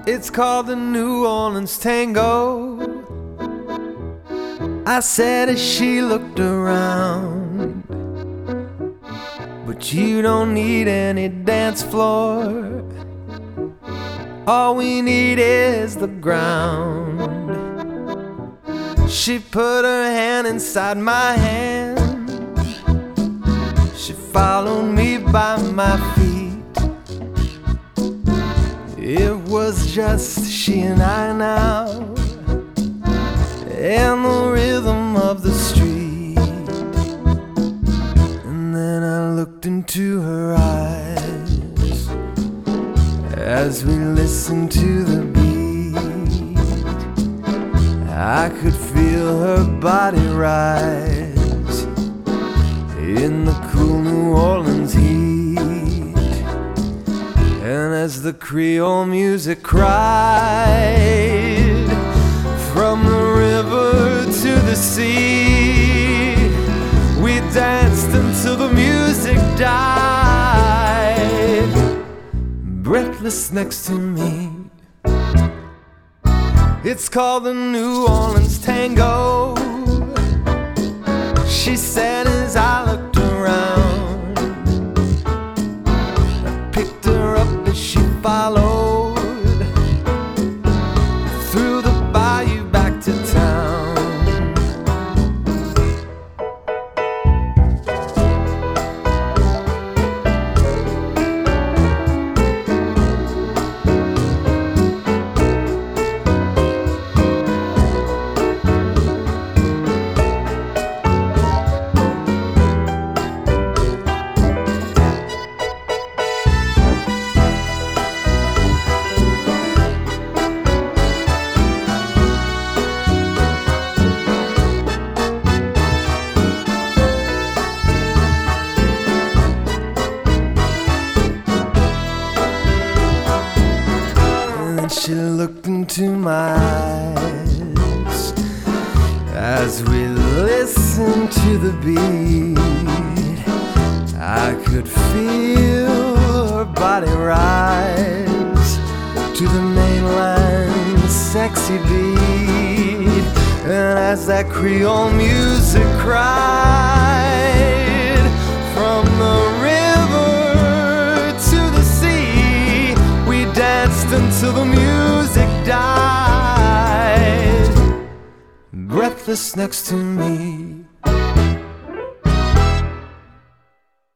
It's called the New Orleans Tango. I said as she looked around, but you don't need any dance floor. All we need is the ground. She put her hand inside my hand. She followed me by my feet. It was just she and I now, and the rhythm of the street. And then I looked into her eyes as we listened to the beat. I could feel her body rise in the cool New Orleans heat. And as the Creole music cried from the river to the sea, we danced until the music died, breathless next to me. It's called the New Orleans Tango, she said as I looked around. I picked her up as she followed through the bayou back to town. She looked into my eyes as we listened to the beat. I could feel her body rise to the mainline sexy beat. And as that Creole music cried from the river to the sea, we danced until the music died, breathless next to me.